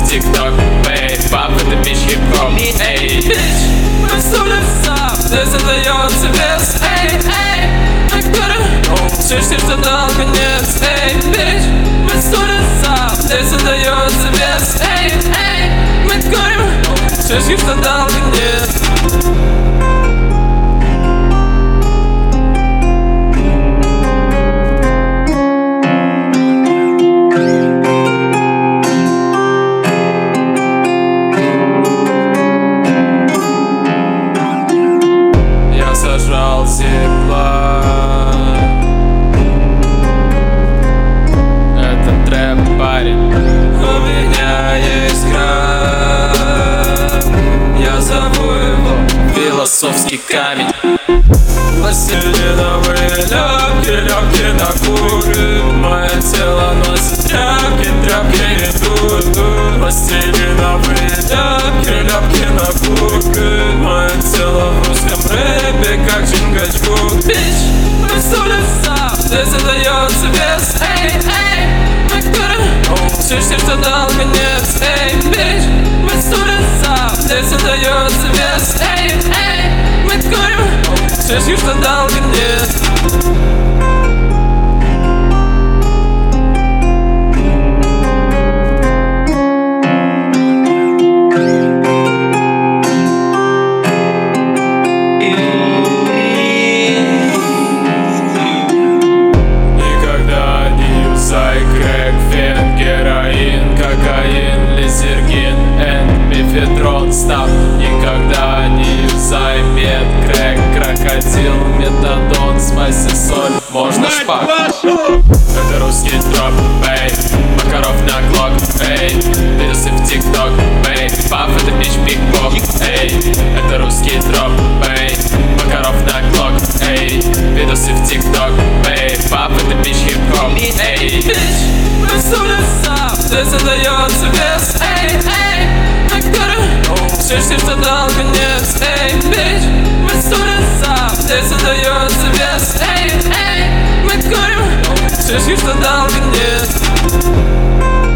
в ТикТок, эй, пап, это бич хип-хоп, эй, бич, мы стулимся, ты задается вес, эй, эй, мы курим, слышишь, что дал конец, эй, бич, мы стулимся, ты задается вес, эй, эй, мы курим, слышишь, что дал конец. Сажал зипла. Это трэп, парень. У меня есть край. Я зову его философский камень. Пластилиновые ляпки на куре. Мое тело носит тряпки идут. Пластилиновые ляпки на куре. Мое тело в русском рэпе, как Чингачгук. Бич, мы стулимся, ты задается вес, эй, эй, мы курим, слышишь, что дал конец, эй, бич, мы стулимся, ты задается вес, эй, эй, мы курим, слышишь, что дал конец. Став, никогда не юзай мед, крэк, крокодил, метадон, смайся соль, можно шпак. Это русский дроп, эй, Макаров на глок, эй, видосы в ТикТок, эй, пап, это бич пикбок, эй, это русский дроп, эй, Макаров на глок, эй, видосы в ТикТок, эй, пап, это бич хип-хоп, эй, бич, мы стулимся, ты задается вес, эй, эй, мы курим, слышишь, что дал конец, эй, бич, мы стулимся, ты задается вес, эй, эй, мы курим, слышишь, что дал конец.